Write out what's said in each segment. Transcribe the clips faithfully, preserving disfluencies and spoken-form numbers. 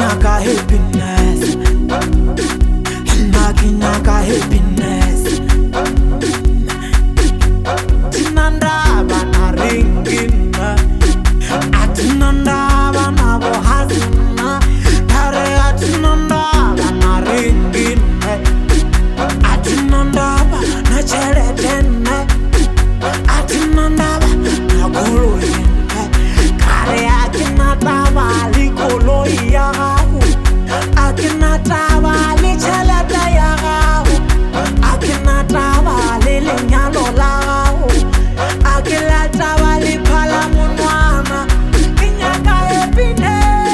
nyaka happiness, nna ke nyaka happiness. Tinandaba na ringina, atinandaba na bohazina, tare atinandaba na ringina, atinandaba na cheretene, atinandaba na koloyine, kare atinandaba likoloyi ya gago, atinandaba li chelete ya gago, atinandaba li lenyalo la gago, atinandaba li phala monwana. Ke nyaka happiness,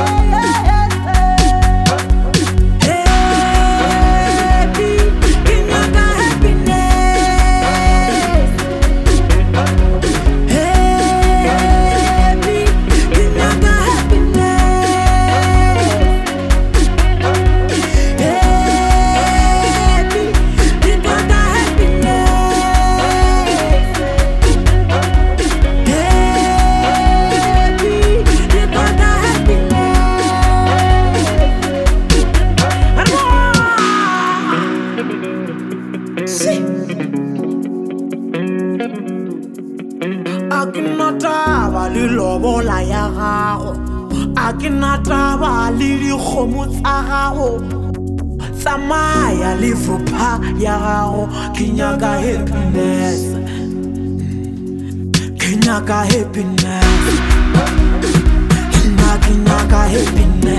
happy, ke nyaka happiness, happy, ke nyaka happiness, happy, ke nyaka happiness, happy, ke nyaka happiness. See, akinataba le lobola ya gago, akinataba le dikgomo tsa gago, tsamaya le fopha ya gago. Ke nyaka happiness, ke nyaka happiness, nna ke nyaka happiness.